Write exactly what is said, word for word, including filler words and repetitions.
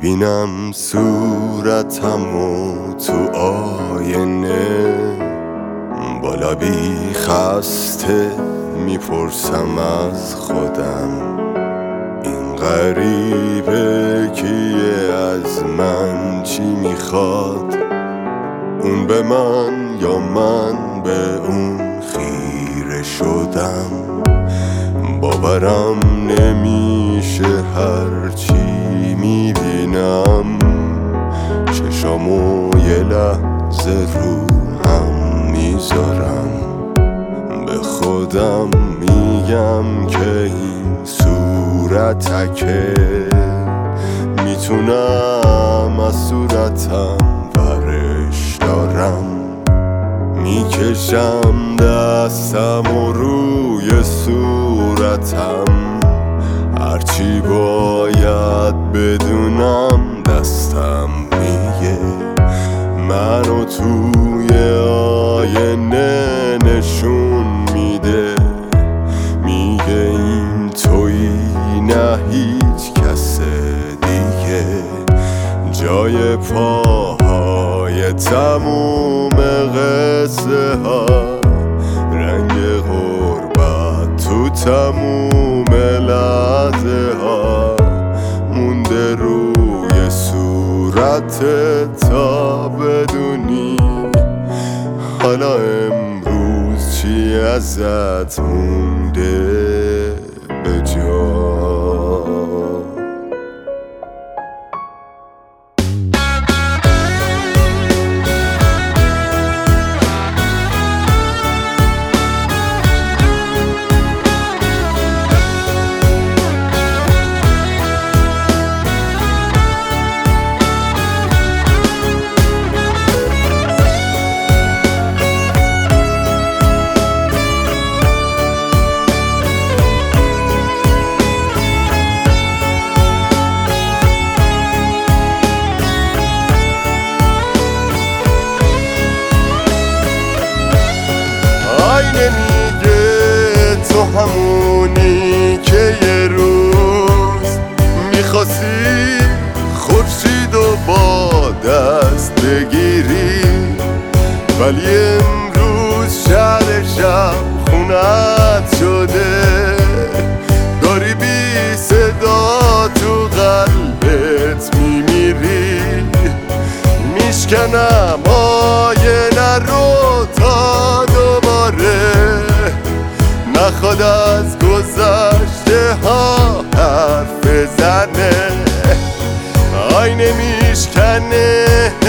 میبینم صورتمو تو آینه، با لبی خسته میپرسم از خودم این غریبه کیه، از من چی میخواد؟ اون به من یا من به اون خیره شدم. باورم نمیشه هرچی میبینم، چشامو یه لحظه رو هم میذارم، به خودم میگم که این صورتکه میتونم از صورتم ورش دارم. میکشم دستم و روی صورتم، هرچی باید بدونم دستم میگه، منو توی آینه نشون میده، میگه این تویی نه هیچ کس دیگه. جای پاهای تموم قصه ها، رنگ غربت تو تموم لحظه ها، مونده روی صورتت تا بدونی حالا امروز چی ازت مونده به جا. میگه تو همونی که یه روز میخواستی خورشید و با دست بگیری، ولی امروز شهر شب خونت شده، داری بی صدا تو قلبت میمیری. میشکنم آینه رو تا دوباره نخواد از گذشته ها حرف بزنه، آینه میشکنه